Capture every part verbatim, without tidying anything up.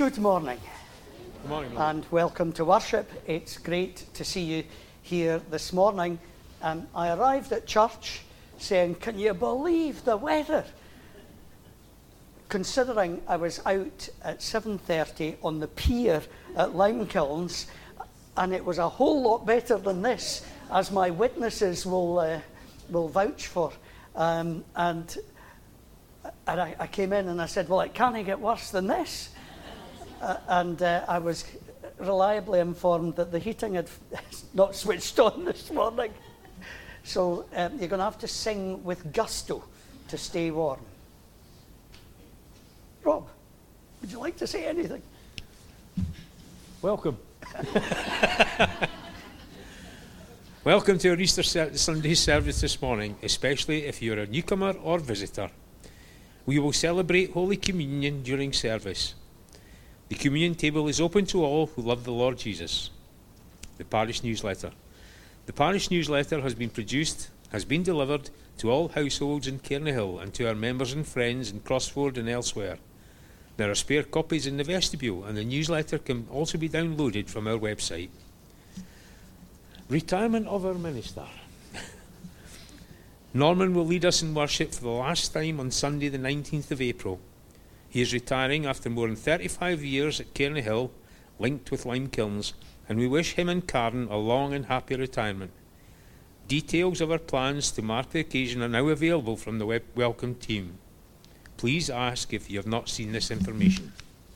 Good morning. Good morning. And welcome to worship. It's great to see you here this morning. Um, I arrived at church saying, can you believe the weather? Considering I was out at seven thirty on the pier at Limekilns, and it was a whole lot better than this, as my witnesses will uh, will vouch for. Um, and and I, I came in and I said, well, it can't get worse than this. Uh, and uh, I was reliably informed that the heating had not switched on this morning. So um, you're going to have to sing with gusto to stay warm. Rob, would you like to say anything? Welcome. Welcome to our Easter ser- Sunday service this morning, especially if you're a newcomer or visitor. We will celebrate Holy Communion during service. The communion table is open to all who love the Lord Jesus. The parish newsletter. The parish newsletter has been produced, has been delivered to all households in Cairnhill and to our members and friends in Crossford and elsewhere. There are spare copies in the vestibule, and the newsletter can also be downloaded from our website. Retirement of our minister. Norman will lead us in worship for the last time on Sunday the nineteenth of April. He is retiring after more than thirty-five years at Cairnhill, linked with Limekilns, and we wish him and Karen a long and happy retirement. Details of our plans to mark the occasion are now available from the web welcome team. Please ask if you have not seen this information.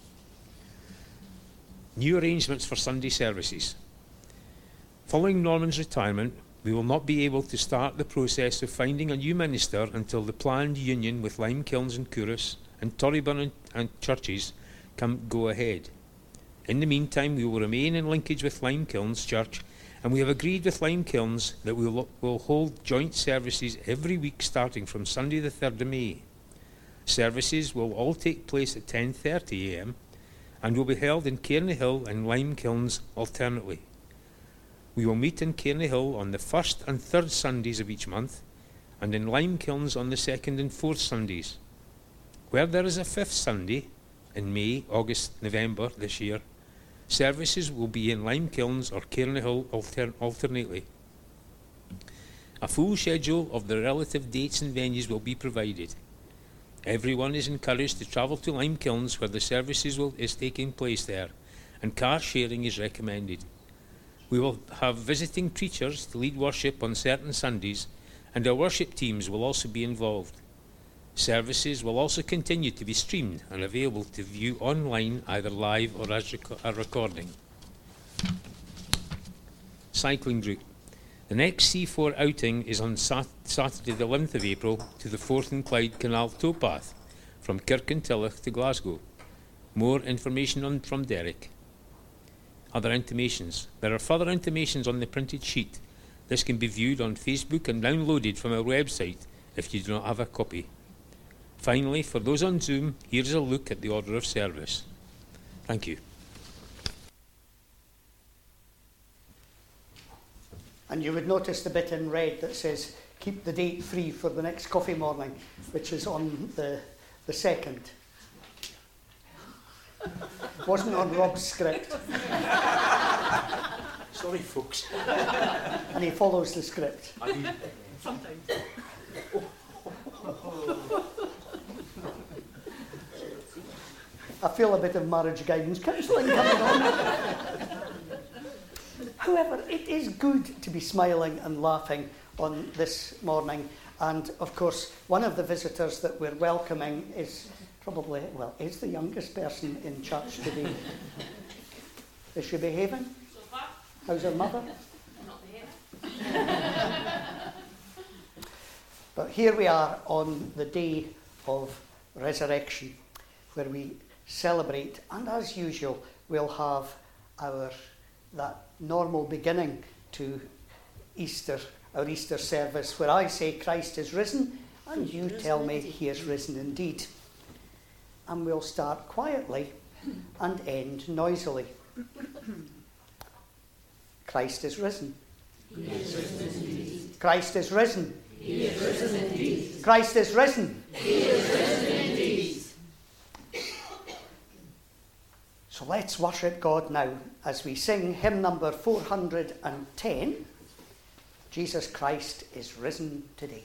New arrangements for Sunday services. Following Norman's retirement, we will not be able to start the process of finding a new minister until the planned union with Limekilns and Couros and Torryburn and, and churches come go ahead. In the meantime, we will remain in linkage with Limekilns Church, and we have agreed with Limekilns that we will we'll hold joint services every week starting from Sunday the third of May. Services will all take place at ten thirty a m and will be held in Cairnhill and Limekilns alternately. We will meet in Cairnhill on the first and third Sundays of each month, and in Limekilns on the second and fourth Sundays. Where there is a fifth Sunday, in May, August, November this year, services will be in Limekilns or Cairnhill alter- alternately. A full schedule of the relative dates and venues will be provided. Everyone is encouraged to travel to Limekilns where the services will, is taking place there, and car sharing is recommended. We will have visiting preachers to lead worship on certain Sundays, and our worship teams will also be involved. Services will also continue to be streamed and available to view online, either live or as rec- a recording. Cycling route. The next C four outing is on sat- Saturday the eleventh of April to the Forth and Clyde Canal towpath from Kirkintilloch to Glasgow. More information on from Derek. Other intimations. There are further intimations on the printed sheet. This can be viewed on Facebook and downloaded from our website if you do not have a copy. Finally, for those on Zoom, here's a look at the order of service. Thank you. And you would notice the bit in red that says, keep the date free for the next coffee morning, which is on the, the second. Wasn't on Rob's script. Sorry, folks. And he follows the script. I do. Sometimes. I feel a bit of marriage guidance counselling coming on. However, it is good to be smiling and laughing on this morning. And, of course, one of the visitors that we're welcoming is probably, well, is the youngest person in church today. Is she behaving? So far. How's her mother? Not behaving. But here we are on the day of resurrection, where we celebrate, and as usual, we'll have our that normal beginning to Easter, our Easter service, where I say Christ is risen, and you tell me he is risen indeed. And we'll start quietly and end noisily. Christ is risen. He is risen indeed. Christ is risen. He is risen indeed. Christ is risen. He is risen indeed. So let's worship God now as we sing hymn number four hundred ten, Jesus Christ is risen today.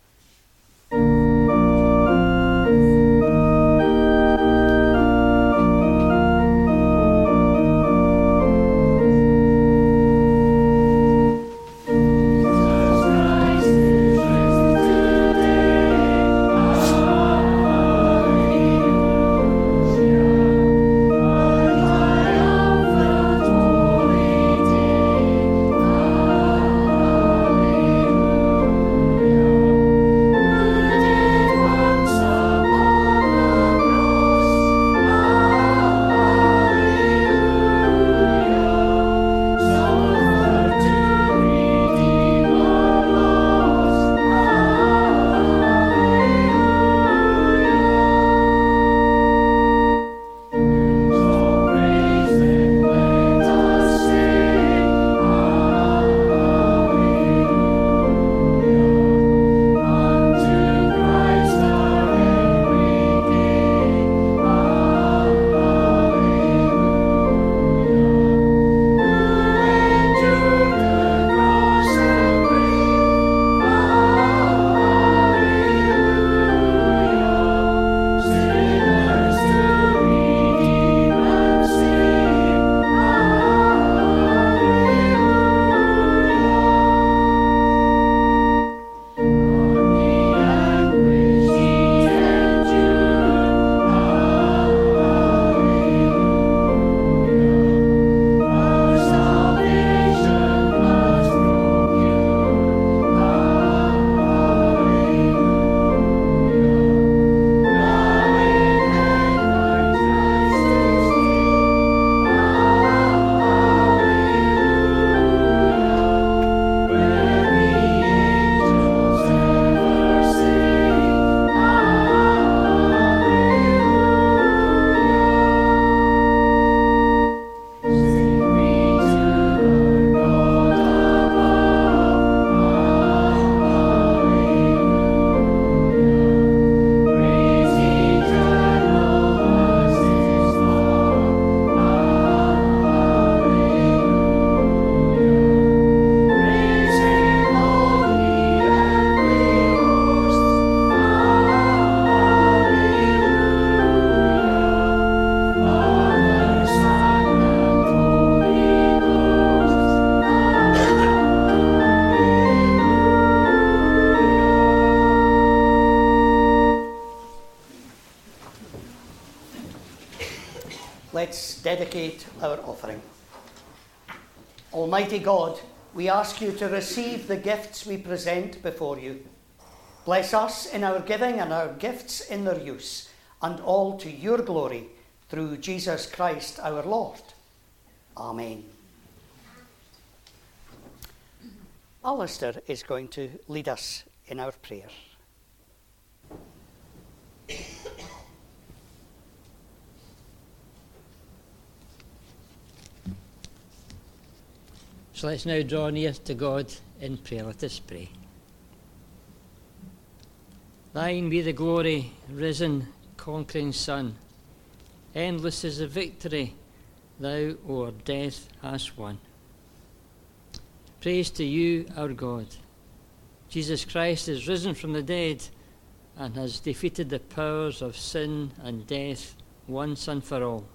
Let's dedicate our offering. Almighty God, we ask you to receive the gifts we present before you. Bless us in our giving and our gifts in their use, and all to your glory, through Jesus Christ our Lord. Amen. Alistair is going to lead us in our prayer. So let's now draw near to God in prayer. Let us pray. Thine be the glory, risen, conquering Son. Endless is the victory thou o'er death hast won. Praise to you, our God. Jesus Christ is risen from the dead and has defeated the powers of sin and death once and for all.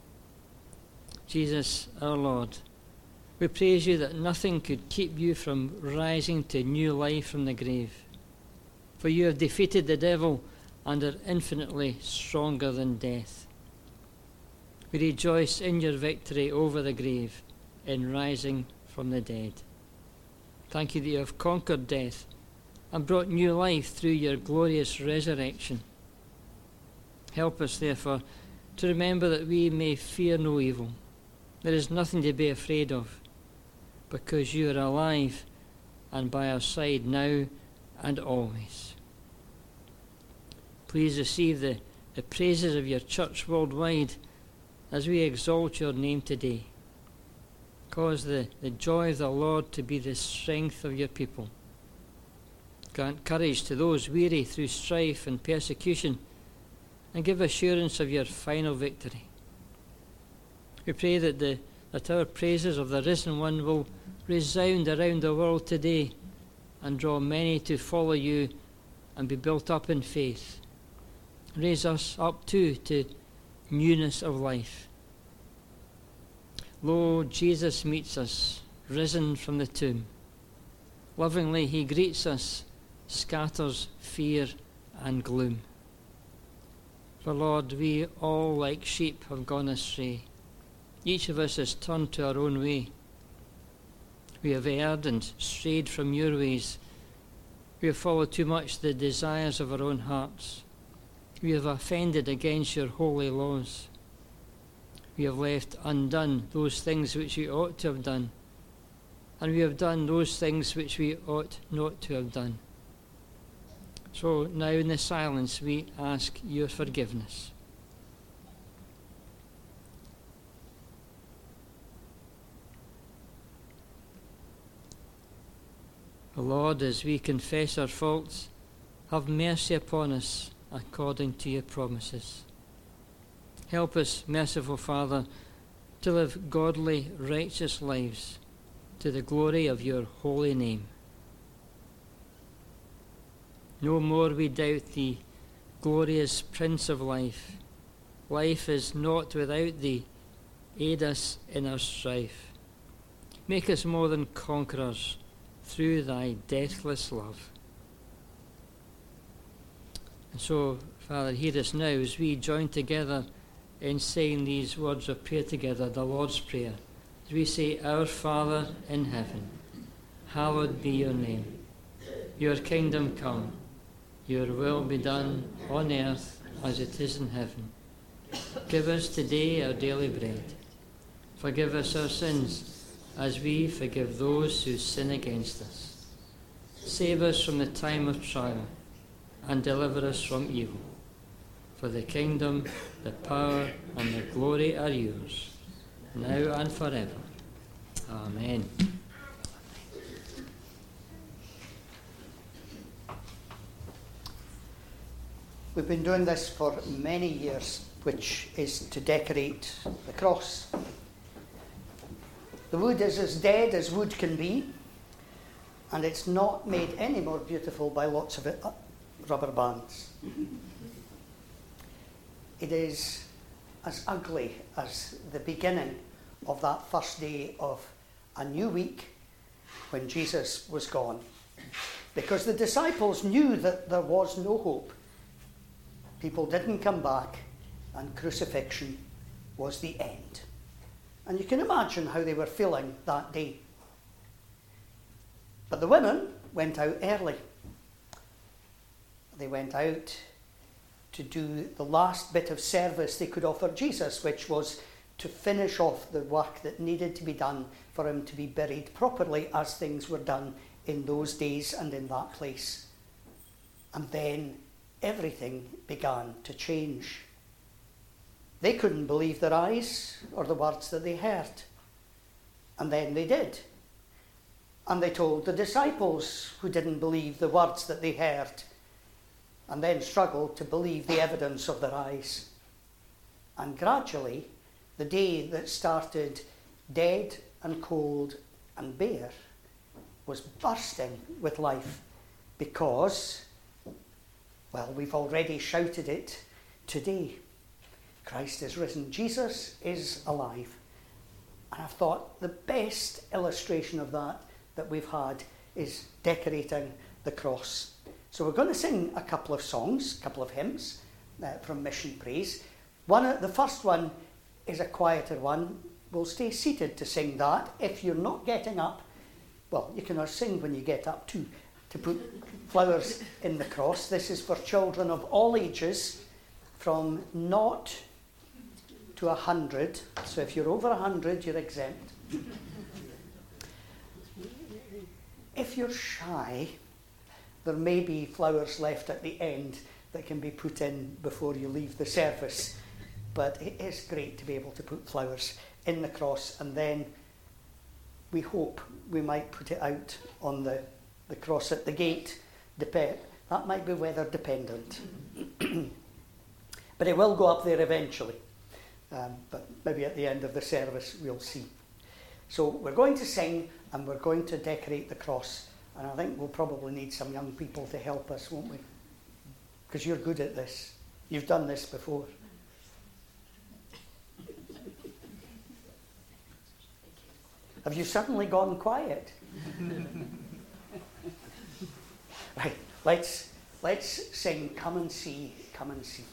Jesus, our Lord, we praise you that nothing could keep you from rising to new life from the grave. For you have defeated the devil and are infinitely stronger than death. We rejoice in your victory over the grave in rising from the dead. Thank you that you have conquered death and brought new life through your glorious resurrection. Help us, therefore, to remember that we may fear no evil. There is nothing to be afraid of, because you are alive and by our side now and always. Please receive the, the praises of your church worldwide as we exalt your name today. Cause the, the joy of the Lord to be the strength of your people. Grant courage to those weary through strife and persecution, and give assurance of your final victory. We pray that, the, that our praises of the risen one will resound around the world today and draw many to follow you and be built up in faith. Raise us up too to newness of life. Lo, Jesus meets us, risen from the tomb. Lovingly he greets us, scatters fear and gloom. For Lord, we all like sheep have gone astray. Each of us has turned to our own way. We have erred and strayed from your ways. We have followed too much the desires of our own hearts. We have offended against your holy laws. We have left undone those things which we ought to have done, and we have done those things which we ought not to have done. So now in the silence we ask your forgiveness. O Lord, as we confess our faults, have mercy upon us according to your promises. Help us, merciful Father, to live godly, righteous lives to the glory of your holy name. No more we doubt thee, glorious Prince of life. Life is not without thee. Aid us in our strife. Make us more than conquerors through thy deathless love. And so, Father, hear us now as we join together in saying these words of prayer together, the Lord's Prayer. As we say, Our Father in heaven, hallowed be your name. Your kingdom come, your will be done on earth as it is in heaven. Give us today our daily bread. Forgive us our sins as we forgive those who sin against us. Save us from the time of trial and deliver us from evil. For the kingdom, the power, and the glory are yours, now and forever. Amen. We've been doing this for many years, which is to decorate the cross. The wood is as dead as wood can be, and it's not made any more beautiful by lots of it, uh, rubber bands. It is as ugly as the beginning of that first day of a new week when Jesus was gone, because the disciples knew that there was no hope. People didn't come back, and crucifixion was the end. And you can imagine how they were feeling that day. But the women went out early. They went out to do the last bit of service they could offer Jesus, which was to finish off the work that needed to be done for him to be buried properly as things were done in those days and in that place. And then everything began to change. They couldn't believe their eyes or the words that they heard. And then they did. And they told the disciples, who didn't believe the words that they heard, and then struggled to believe the evidence of their eyes. And gradually, the day that started dead and cold and bare was bursting with life, because, well, we've already shouted it today. Christ is risen. Jesus is alive. And I've thought the best illustration of that that we've had is decorating the cross. So we're going to sing a couple of songs, a couple of hymns uh, from Mission Praise. One, the first one is a quieter one. We'll stay seated to sing that. If you're not getting up, well, you can sing when you get up too, to put flowers in the cross. This is for children of all ages, from naught to a hundred. So if you're over a hundred, you're exempt. If you're shy, there may be flowers left at the end that can be put in before you leave the service. But it is great to be able to put flowers in the cross, and then we hope we might put it out on the, the cross at the gate. Dep- that might be weather dependent. But it will go up there eventually. Um, but maybe at the end of the service we'll see. So we're going to sing and we're going to decorate the cross. And I think we'll probably need some young people to help us, won't we? Because you're good at this. You've done this before. Have you suddenly gone quiet? Right, let's let's sing Come and See, Come and See.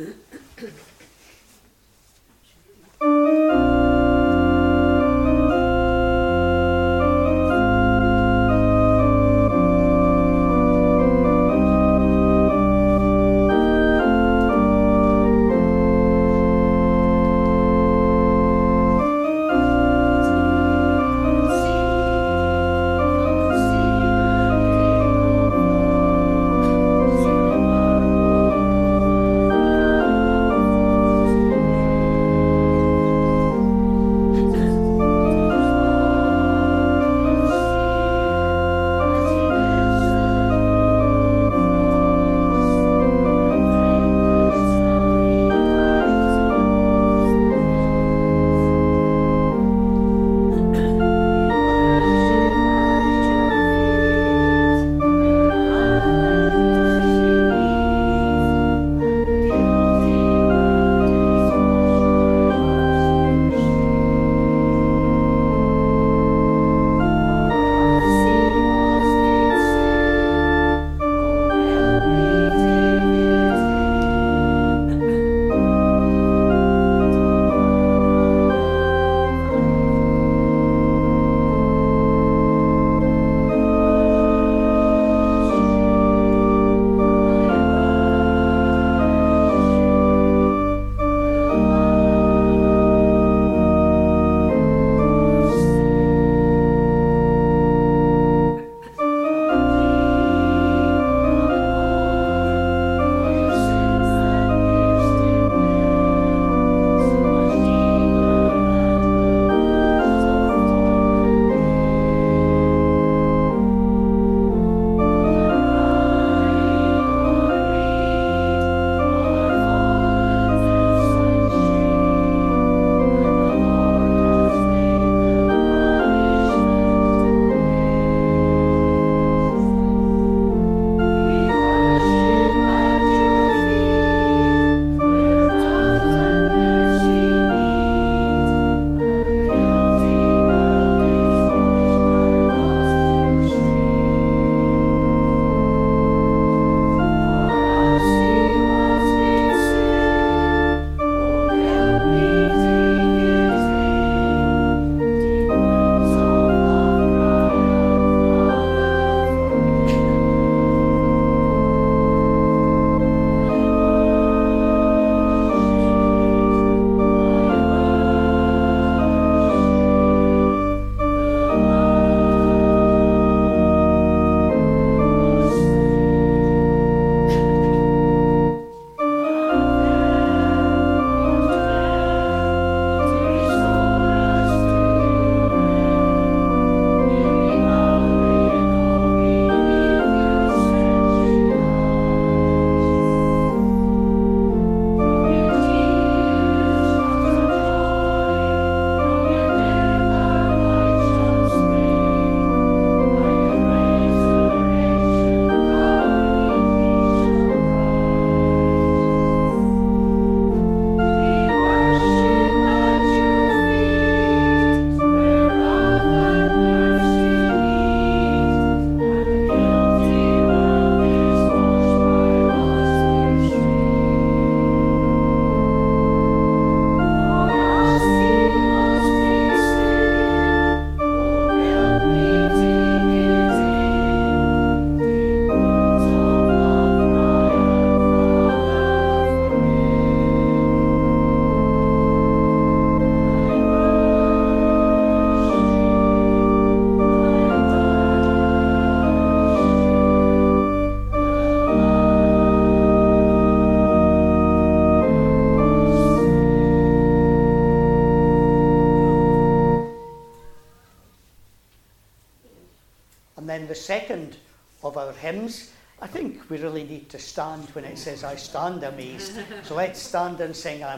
then the second of our hymns, I think we really need to stand when it says, I stand amazed. So let's stand and sing, I'm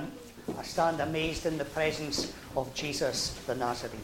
I stand amazed in the presence of Jesus the Nazarene.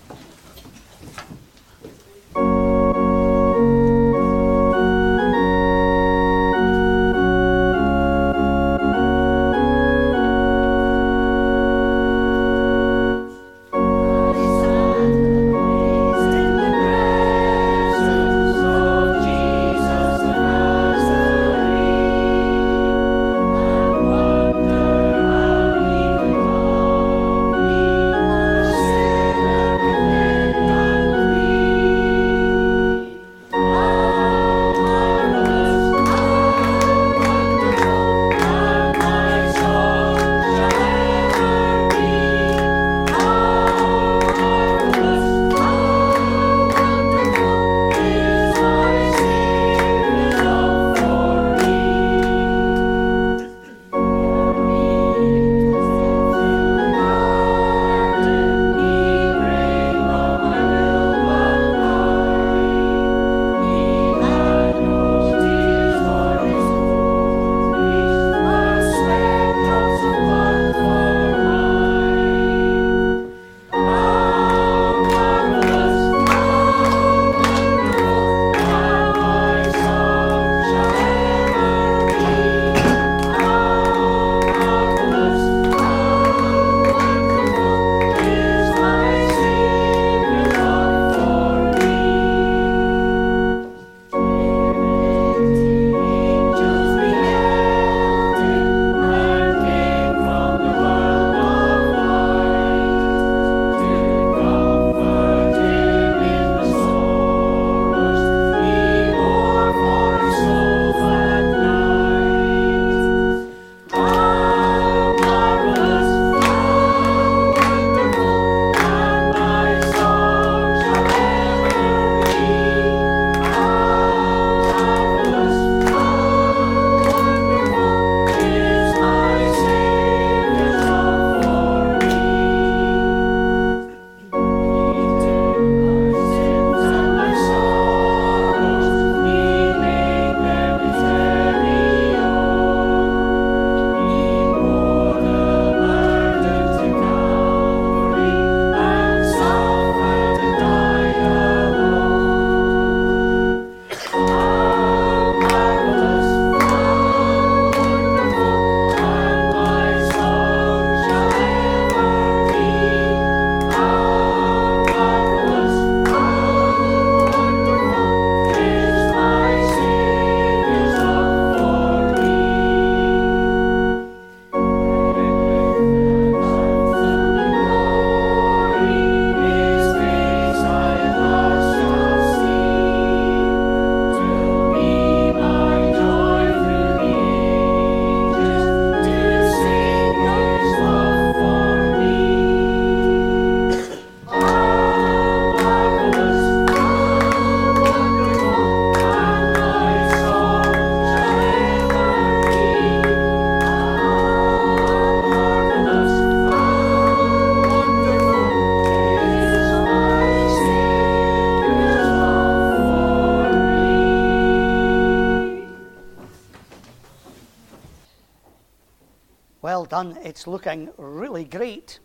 Well done. It's looking really great.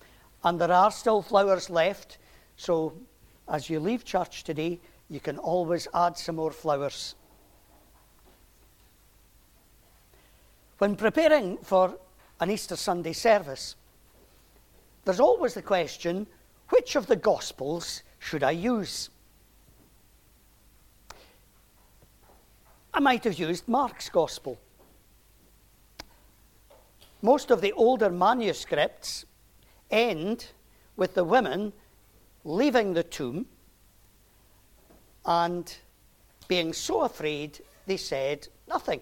And there are still flowers left. So as you leave church today, you can always add some more flowers. When preparing for an Easter Sunday service, there's always the question, which of the Gospels should I use? I might have used Mark's Gospel. Most of the older manuscripts end with the women leaving the tomb and being so afraid they said nothing.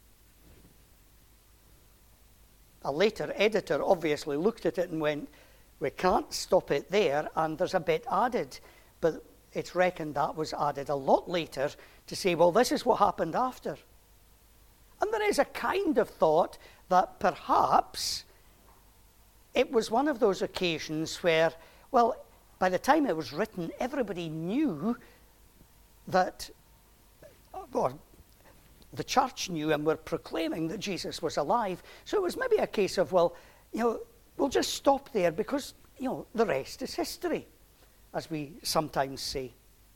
A later editor obviously looked at it and went, we can't stop it there, and there's a bit added. But it's reckoned that was added a lot later to say, well, this is what happened after. And there is a kind of thought that perhaps it was one of those occasions where, well, by the time it was written, everybody knew that, or the church knew and were proclaiming that Jesus was alive. So it was maybe a case of, well, you know, we'll just stop there because, you know, the rest is history, as we sometimes say.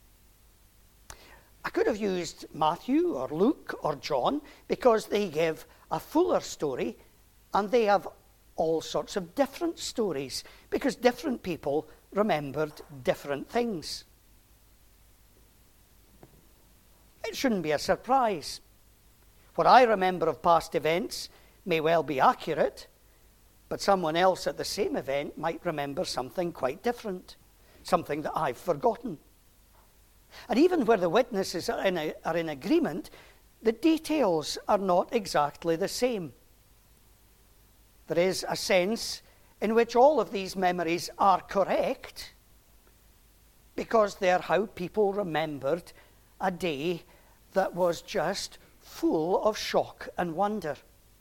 I could have used Matthew or Luke or John because they give a fuller story and they have all sorts of different stories because different people remembered different things. It shouldn't be a surprise. What I remember of past events may well be accurate, but someone else at the same event might remember something quite different, something that I've forgotten. And even where the witnesses are in, a, are in agreement, the details are not exactly the same. There is a sense in which all of these memories are correct because they're how people remembered a day that was just full of shock and wonder.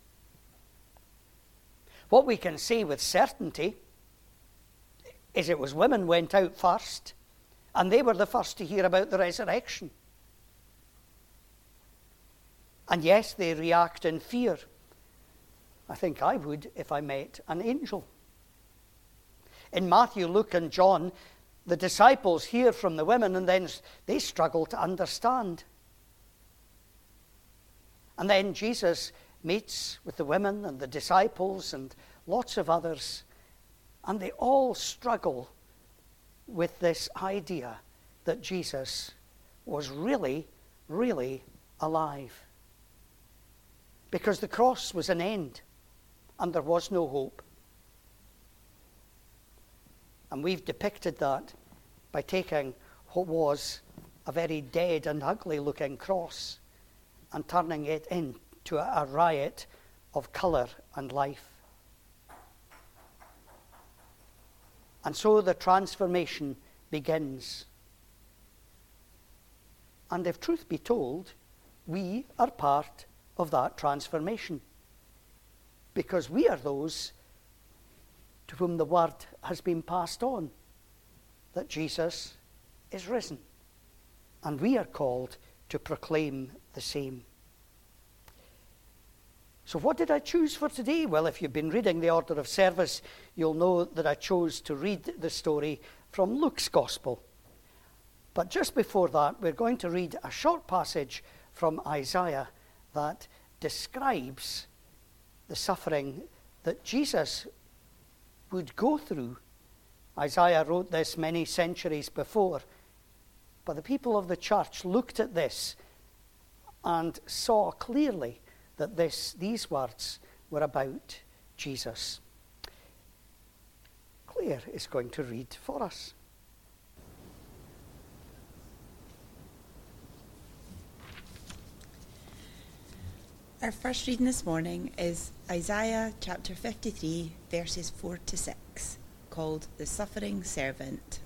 What we can say with certainty is it was women went out first, and they were the first to hear about the resurrection. And yes, they react in fear. I think I would if I met an angel. In Matthew, Luke, and John, the disciples hear from the women and then they struggle to understand. And then Jesus meets with the women and the disciples and lots of others, and they all struggle with this idea that Jesus was really, really alive. Because the cross was an end, and there was no hope. And we've depicted that by taking what was a very dead and ugly-looking cross and turning it into a, a riot of colour and life. And so the transformation begins. And if truth be told, we are part of that transformation, because we are those to whom the word has been passed on that Jesus is risen, and we are called to proclaim the same. So what did I choose for today? Well, if you've been reading the order of service, you'll know that I chose to read the story from Luke's Gospel. But just before that, we're going to read a short passage from Isaiah that describes the suffering that Jesus would go through. Isaiah wrote this many centuries before, but the people of the church looked at this and saw clearly that this, these words were about Jesus. Claire is going to read for us. Our first reading this morning is Isaiah chapter fifty-three, verses four to six, called The Suffering Servant.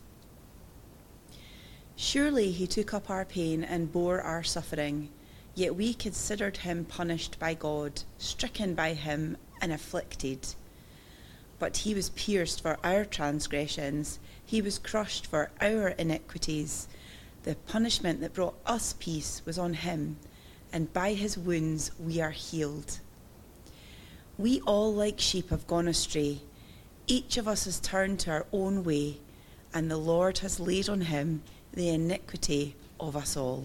Surely he took up our pain and bore our suffering, yet we considered him punished by God, stricken by him and afflicted. But he was pierced for our transgressions, he was crushed for our iniquities. The punishment that brought us peace was on him, and by his wounds we are healed. We all like sheep have gone astray. Each of us has turned to our own way, and the Lord has laid on him the iniquity of us all.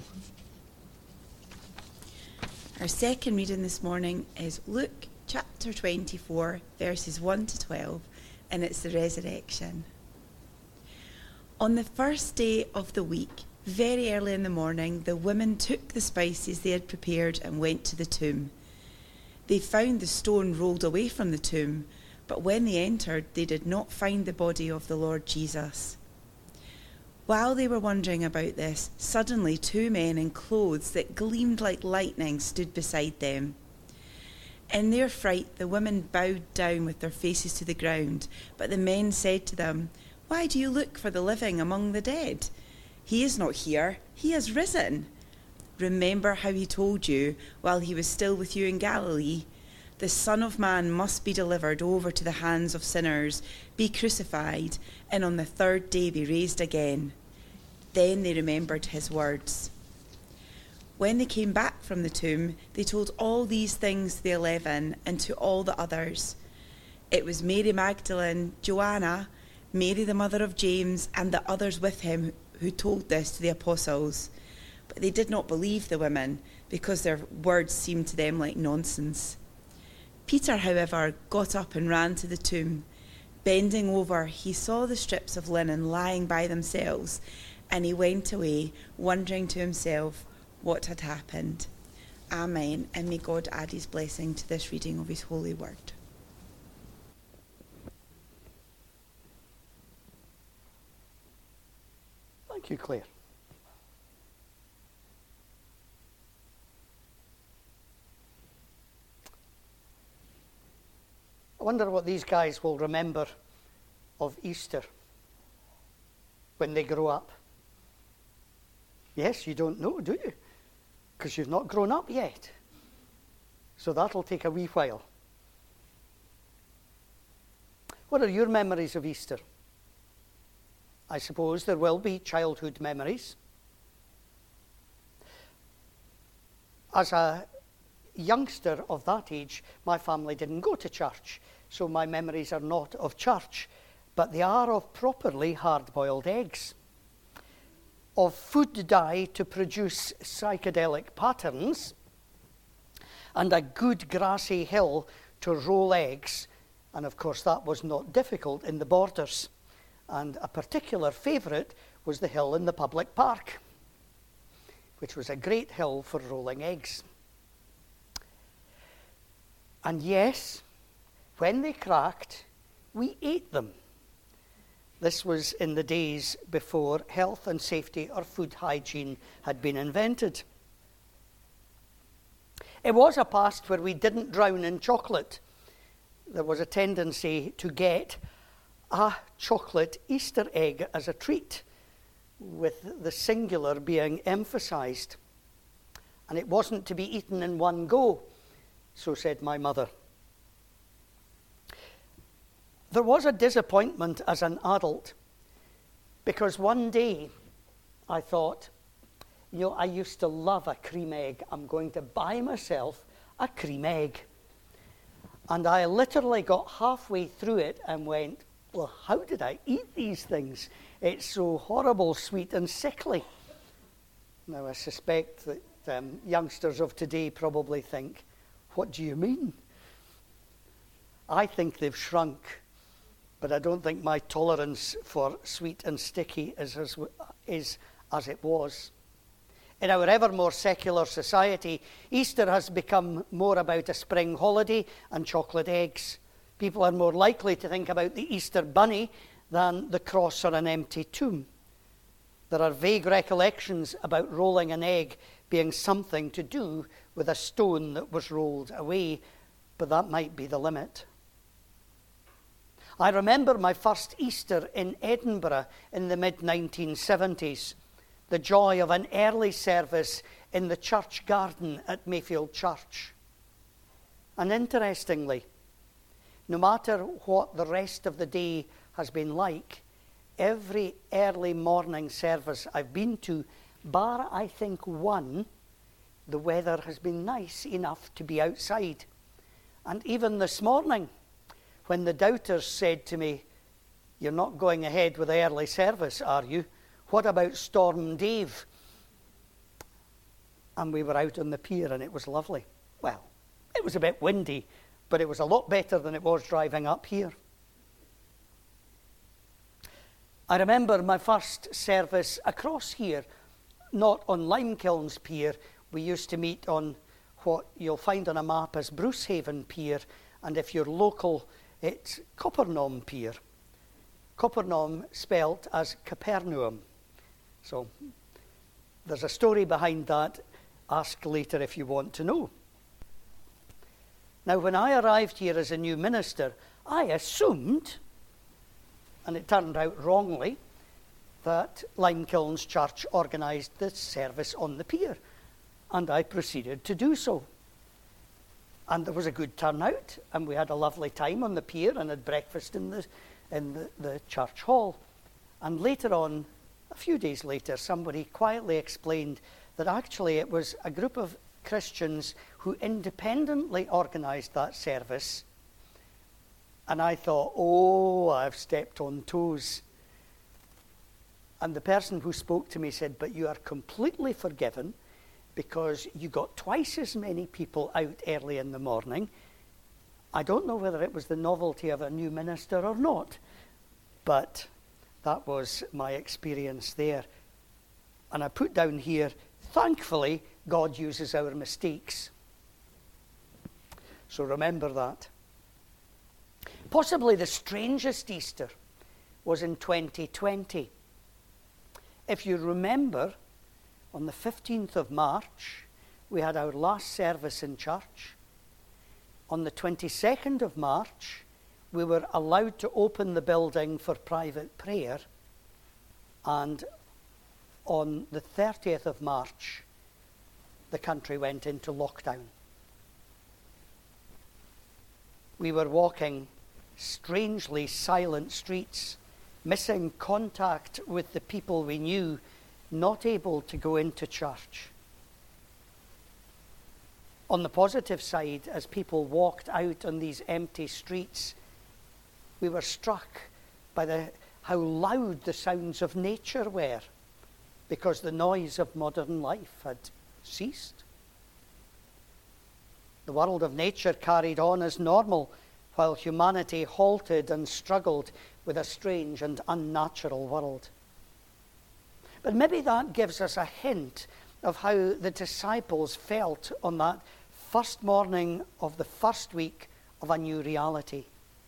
Our second reading this morning is Luke chapter twenty-four, verses one to twelve, and it's the resurrection. On the first day of the week, very early in the morning, the women took the spices they had prepared and went to the tomb. They found the stone rolled away from the tomb, but when they entered, they did not find the body of the Lord Jesus. While they were wondering about this, suddenly two men in clothes that gleamed like lightning stood beside them. In their fright, the women bowed down with their faces to the ground, but the men said to them, "Why do you look for the living among the dead? He is not here, he has risen. Remember how he told you while he was still with you in Galilee, the Son of Man must be delivered over to the hands of sinners, be crucified, and on the third day be raised again." Then they remembered his words. When they came back from the tomb, they told all these things to the eleven and to all the others. It was Mary Magdalene, Joanna, Mary the mother of James, and the others with him who told this to the apostles. But they did not believe the women, because their words seemed to them like nonsense. Peter, however, got up and ran to the tomb. Bending over, he saw the strips of linen lying by themselves, and he went away, wondering to himself what had happened. Amen, and may God add his blessing to this reading of his holy word. Thank you, Claire. I wonder what these guys will remember of Easter when they grow up. Yes, you don't know, do you? Because you've not grown up yet. So that'll take a wee while. What are your memories of Easter? I suppose there will be childhood memories. As a youngster of that age, my family didn't go to church, so my memories are not of church, but they are of properly hard-boiled eggs, of food dye to produce psychedelic patterns, and a good grassy hill to roll eggs, and of course that was not difficult in the Borders. And a particular favourite was the hill in the public park, which was a great hill for rolling eggs. And yes, when they cracked, we ate them. This was in the days before health and safety or food hygiene had been invented. It was a past where we didn't drown in chocolate. There was a tendency to get a chocolate Easter egg as a treat, with the singular being emphasised. And it wasn't to be eaten in one go, so said my mother. There was a disappointment as an adult, because one day I thought, you know, I used to love a cream egg. I'm going to buy myself a cream egg. And I literally got halfway through it and went, well, how did I eat these things? It's so horrible, sweet and sickly. Now, I suspect that um, youngsters of today probably think, what do you mean? I think they've shrunk, but I don't think my tolerance for sweet and sticky is as, is as it was. In our ever more secular society, Easter has become more about a spring holiday and chocolate eggs. People are more likely to think about the Easter bunny than the cross or an empty tomb. There are vague recollections about rolling an egg being something to do with a stone that was rolled away, but that might be the limit. I remember my first Easter in Edinburgh in the mid nineteen seventies, the joy of an early service in the church garden at Mayfield Church. And interestingly, no matter what the rest of the day has been like, every early morning service I've been to, bar I think one, the weather has been nice enough to be outside. And even this morning, when the doubters said to me, you're not going ahead with the early service, are you? What about Storm Dave? And we were out on the pier and it was lovely. Well, it was a bit windy, but it was a lot better than it was driving up here. I remember my first service across here, not on Limekilns Pier. We used to meet on what you'll find on a map as Brucehaven Pier, and if you're local, it's Coppernaum Pier. Coppernaum spelt as Capernaum. So there's a story behind that. Ask later if you want to know. Now, when I arrived here as a new minister, I assumed, and it turned out wrongly, that Limekilns Church organised this service on the pier, and I proceeded to do so. And there was a good turnout, and we had a lovely time on the pier and had breakfast in the, in the, the church hall. And later on, a few days later, somebody quietly explained that actually it was a group of Christians who independently organised that service And I thought, oh, I've stepped on toes. And the person who spoke to me said, but you are completely forgiven because you got twice as many people out early in the morning. I don't know whether it was the novelty of a new minister or not, but that was my experience there. And I put down here, thankfully, God uses our mistakes. So remember that. Possibly the strangest Easter was in twenty twenty. If you remember, on the fifteenth of March, we had our last service in church. On the twenty-second of March, we were allowed to open the building for private prayer. And on the thirtieth of March, the country went into lockdown. We were walking strangely silent streets, missing contact with the people we knew, not able to go into church. On the positive side, as people walked out on these empty streets, we were struck by the, how loud the sounds of nature were, because the noise of modern life had ceased. The world of nature carried on as normal, while humanity halted and struggled with a strange and unnatural world. But maybe that gives us a hint of how the disciples felt on that first morning of the first week of a new reality.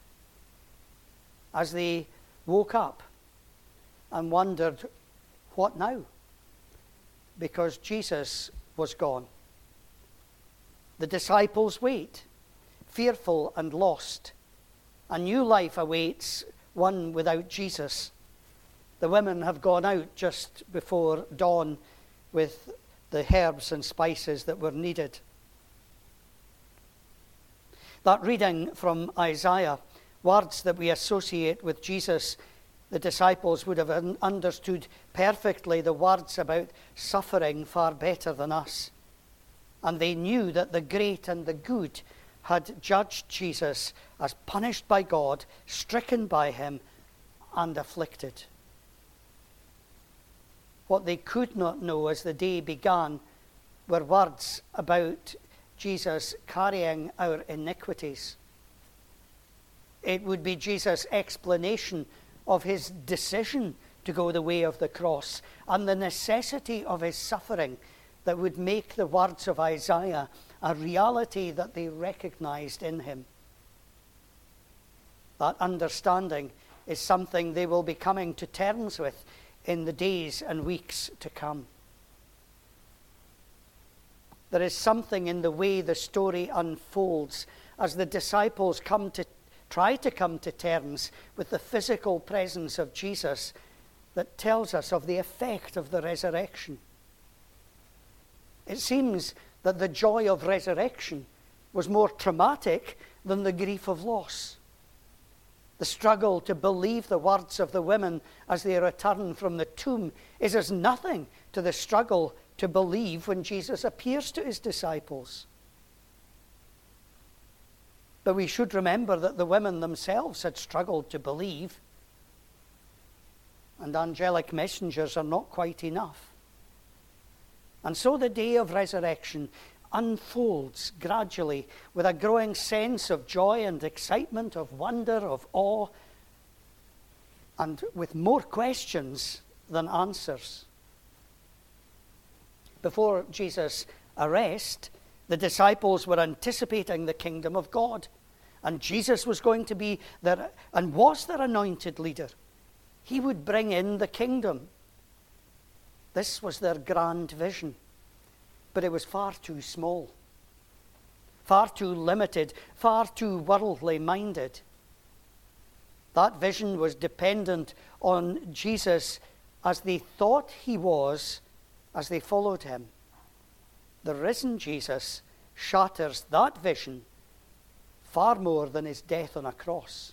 As they woke up and wondered, what now? Because Jesus was gone. The disciples wait, fearful and lost. A new life awaits one without Jesus. The women have gone out just before dawn with the herbs and spices that were needed. That reading from Isaiah, words that we associate with Jesus, the disciples would have un- understood perfectly the words about suffering far better than us. And they knew that the great and the good had judged Jesus as punished by God, stricken by him, and afflicted. What they could not know as the day began were words about Jesus carrying our iniquities. It would be Jesus' explanation of his decision to go the way of the cross and the necessity of his suffering that would make the words of Isaiah a reality that they recognized in him. That understanding is something they will be coming to terms with in the days and weeks to come. There is something in the way the story unfolds as the disciples come to try to come to terms with the physical presence of Jesus that tells us of the effect of the resurrection. It seems that the joy of resurrection was more traumatic than the grief of loss. The struggle to believe the words of the women as they return from the tomb is as nothing to the struggle to believe when Jesus appears to his disciples. But we should remember that the women themselves had struggled to believe, and angelic messengers are not quite enough. And so the day of resurrection unfolds gradually with a growing sense of joy and excitement, of wonder, of awe, and with more questions than answers. Before Jesus' arrest, the disciples were anticipating the kingdom of God, and Jesus was going to be their, and was their anointed leader. He would bring in the kingdom. This was their grand vision, but it was far too small, far too limited, far too worldly minded. That vision was dependent on Jesus as they thought he was, as they followed him. The risen Jesus shatters that vision far more than his death on a cross.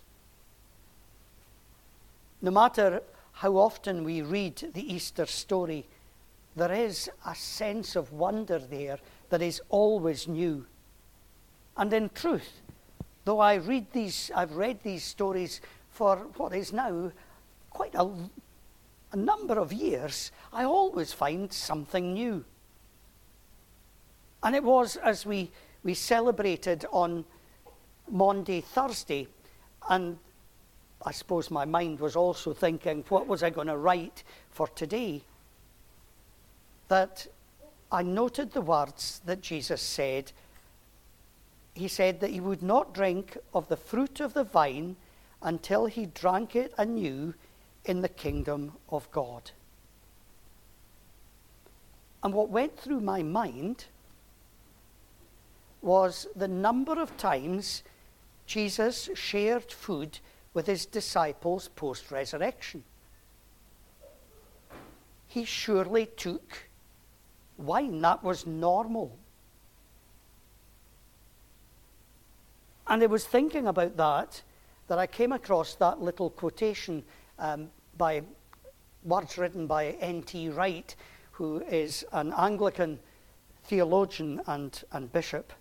No matter how often we read the Easter story, there is a sense of wonder there that is always new. And in truth, though I read these, I've read these stories for what is now quite a, a number of years, I always find something new. And it was as we, we celebrated on Maundy Thursday, and I suppose my mind was also thinking, what was I going to write for today? That I noted the words that Jesus said. He said that he would not drink of the fruit of the vine until he drank it anew in the kingdom of God. And what went through my mind was the number of times Jesus shared food with his disciples post-resurrection. He surely took wine. That was normal. And I was thinking about that, that I came across that little quotation um, by words written by N T Wright, who is an Anglican theologian and, and bishop.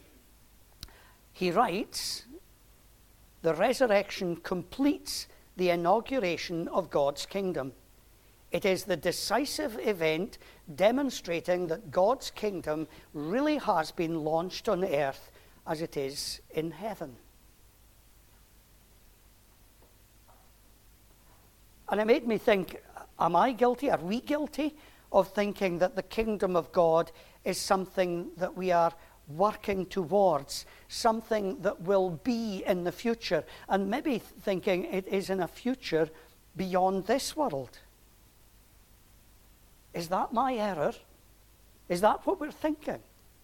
He writes, "The resurrection completes the inauguration of God's kingdom. It is the decisive event demonstrating that God's kingdom really has been launched on earth as it is in heaven." And it made me think, am I guilty, are we guilty of thinking that the kingdom of God is something that we are working towards, something that will be in the future, and maybe thinking it is in a future beyond this world? Is that my error? Is that what we're thinking?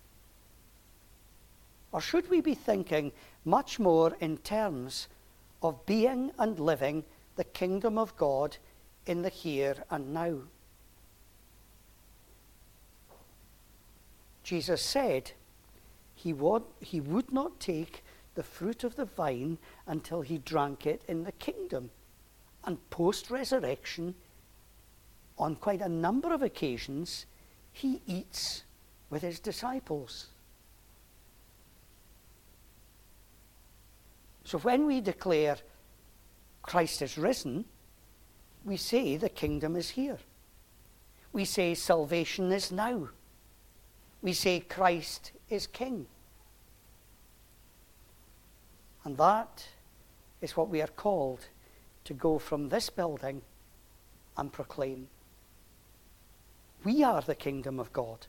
Or should we be thinking much more in terms of being and living the kingdom of God in the here and now? Jesus said he would, he would not take the fruit of the vine until he drank it in the kingdom. And post-resurrection, on quite a number of occasions, he eats with his disciples. So when we declare Christ is risen, we say the kingdom is here. We say salvation is now. We say Christ is king. And that is what we are called to go from this building and proclaim. We are the kingdom of God.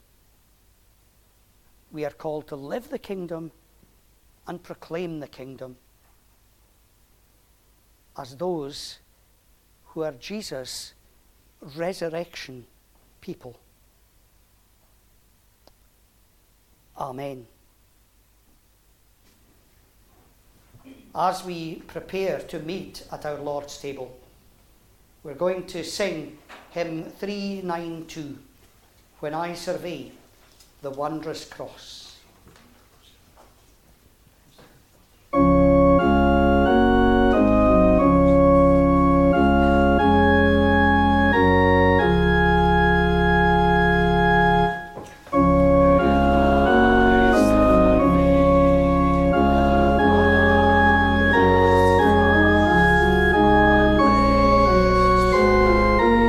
We are called to live the kingdom and proclaim the kingdom as those who are Jesus' resurrection people. Amen. As we prepare to meet at our Lord's table, we're going to sing hymn three ninety-two, "When I Survey the Wondrous Cross."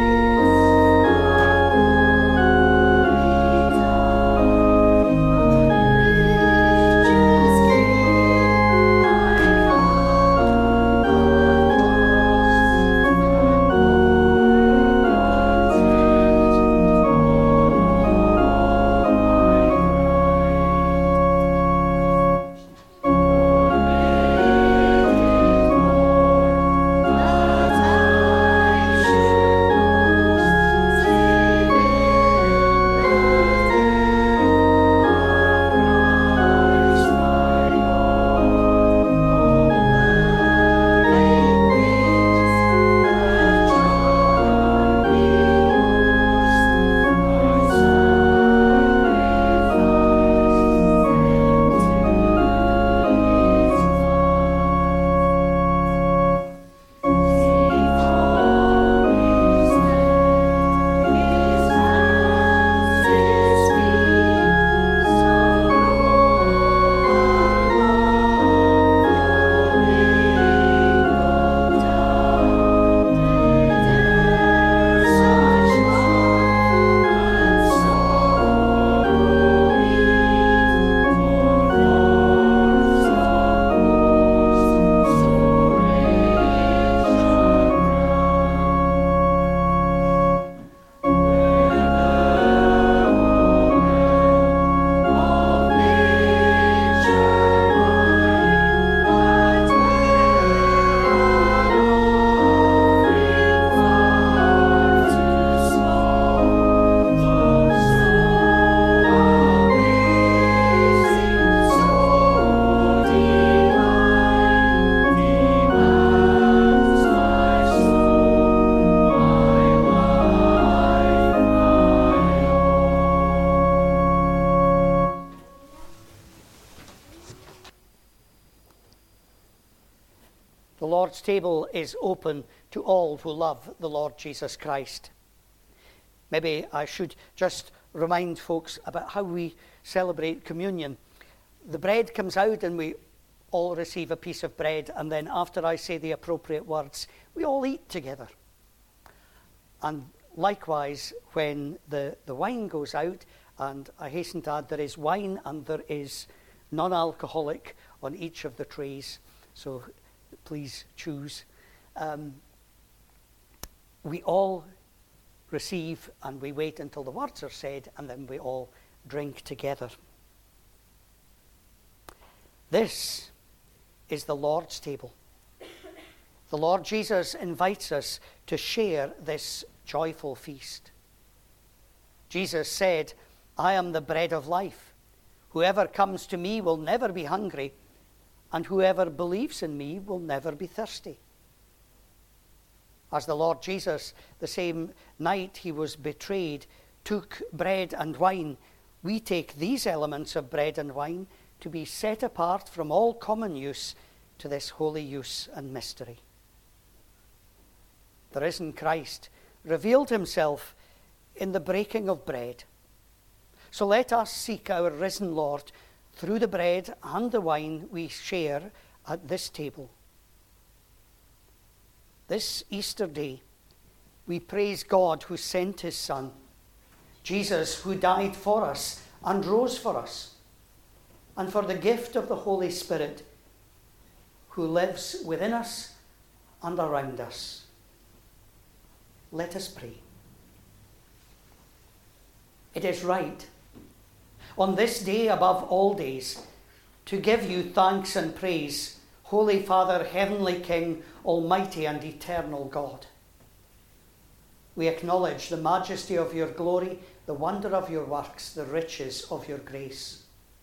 Amen. table is open to all who love the Lord Jesus Christ. Maybe I should just remind folks about how we celebrate communion. The bread comes out and we all receive a piece of bread, and then after I say the appropriate words, we all eat together. And likewise, when the, the wine goes out, and I hasten to add there is wine and there is non-alcoholic on each of the trays, so please choose. Um, we all receive and we wait until the words are said, and then we all drink together. This is the Lord's table. The Lord Jesus invites us to share this joyful feast. Jesus said, "I am the bread of life. Whoever comes to me will never be hungry, and whoever believes in me will never be thirsty." As the Lord Jesus, the same night he was betrayed, took bread and wine, we take these elements of bread and wine to be set apart from all common use to this holy use and mystery. The risen Christ revealed himself in the breaking of bread. So let us seek our risen Lord through the bread and the wine we share at this table. This Easter day, we praise God who sent his Son, Jesus who died for us and rose for us, and for the gift of the Holy Spirit who lives within us and around us. Let us pray. It is right, on this day above all days, to give you thanks and praise, Holy Father, Heavenly King, Almighty and Eternal God. We acknowledge the majesty of your glory, the wonder of your works, the riches of your grace.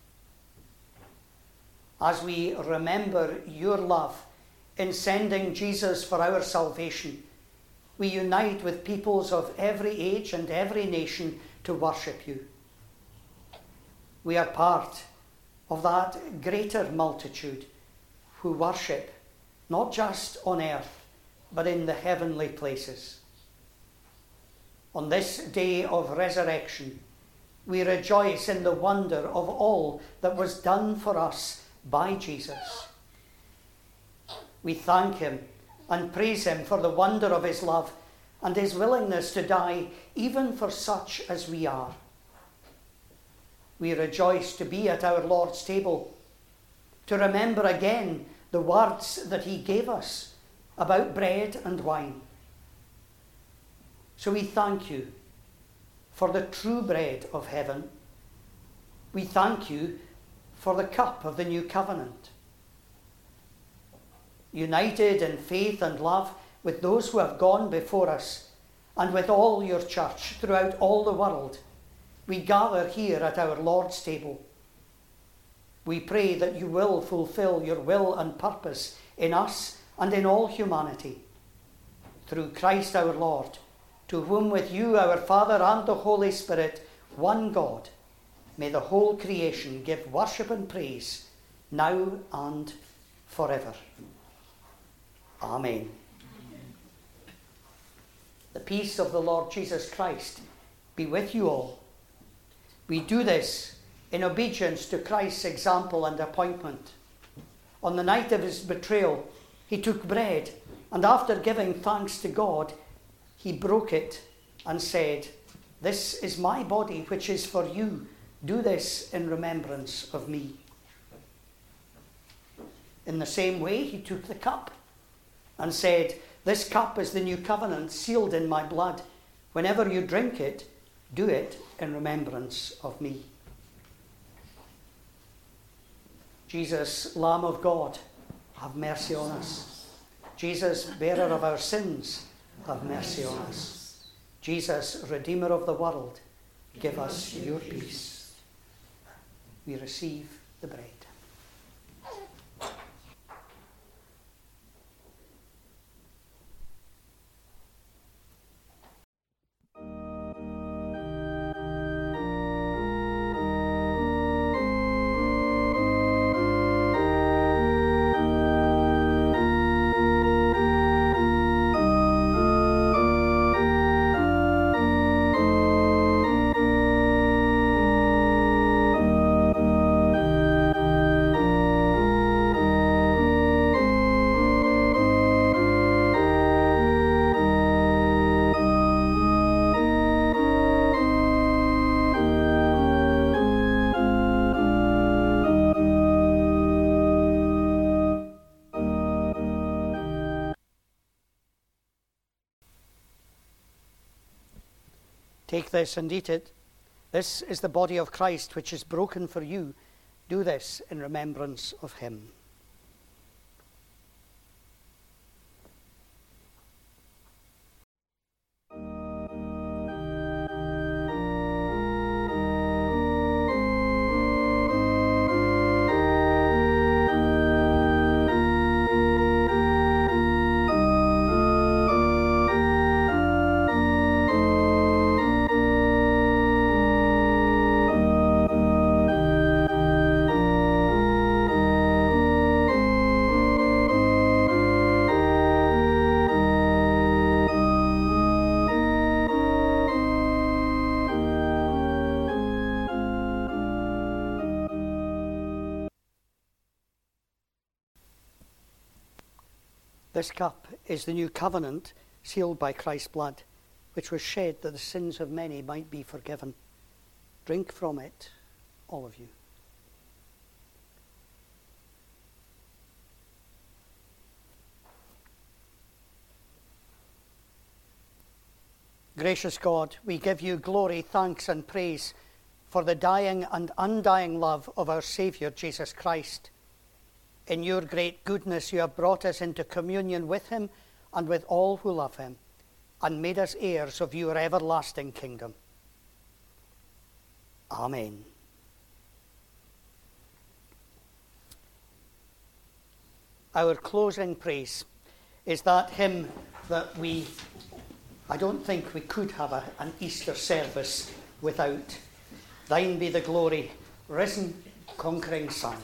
As we remember your love in sending Jesus for our salvation, we unite with peoples of every age and every nation to worship you. We are part of that greater multitude who worship not just on earth, but in the heavenly places. On this day of resurrection, we rejoice in the wonder of all that was done for us by Jesus. We thank him and praise him for the wonder of his love and his willingness to die even for such as we are. We rejoice to be at our Lord's table, to remember again the words that he gave us about bread and wine. So we thank you for the true bread of heaven. We thank you for the cup of the new covenant. United in faith and love with those who have gone before us, and with all your church throughout all the world, we gather here at our Lord's table. We pray that you will fulfill your will and purpose in us and in all humanity. Through Christ our Lord, to whom with you, our Father, and the Holy Spirit, one God, may the whole creation give worship and praise, now and forever. Amen. The peace of the Lord Jesus Christ be with you all. We do this in obedience to Christ's example and appointment. On the night of his betrayal, he took bread, and after giving thanks to God, he broke it and said, "This is my body, which is for you. Do this in remembrance of me." In the same way, he took the cup and said, "This cup is the new covenant sealed in my blood. Whenever you drink it, do it in remembrance of me." Jesus, Lamb of God, have mercy on us. Jesus, bearer of our sins, have mercy on us. Jesus, Redeemer of the world, give us your peace. We receive the bread. Take this and eat it. This is the body of Christ, which is broken for you. Do this in remembrance of him. This cup is the new covenant sealed by Christ's blood, which was shed that the sins of many might be forgiven. Drink from it, all of you. Gracious God, we give you glory, thanks, and praise for the dying and undying love of our Saviour, Jesus Christ. In your great goodness, you have brought us into communion with him and with all who love him, and made us heirs of your everlasting kingdom. Amen. Our closing praise is that hymn that we, I don't think we could have a, an Easter service without. Thine be the glory, risen, conquering Son.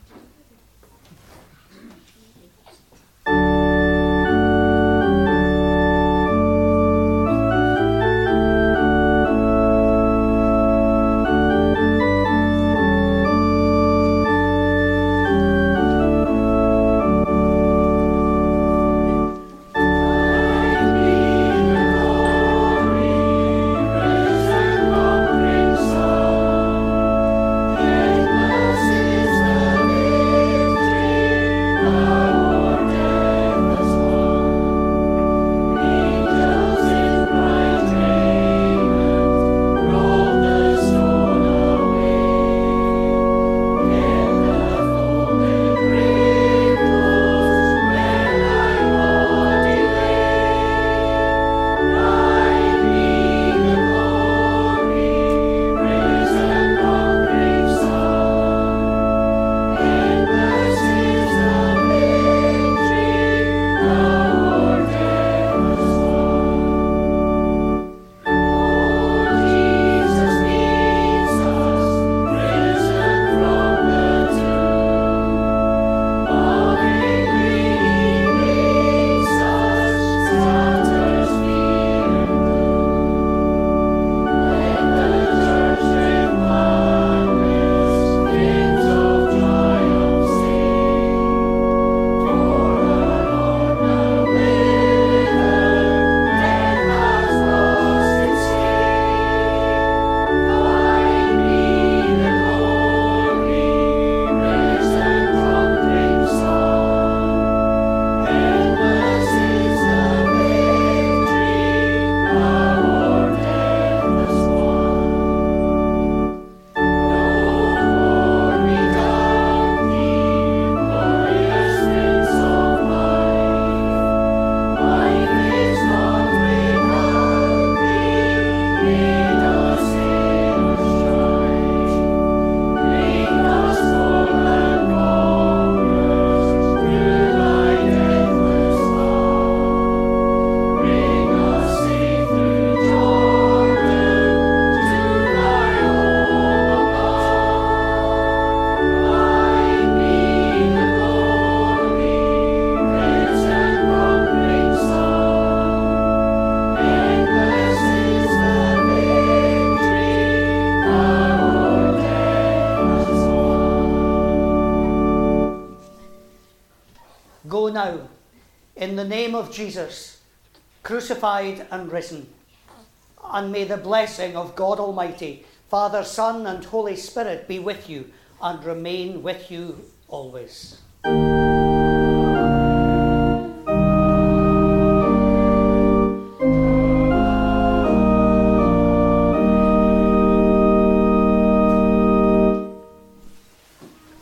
Go now, in the name of Jesus, crucified and risen, and may the blessing of God Almighty, Father, Son, and Holy Spirit be with you and remain with you always.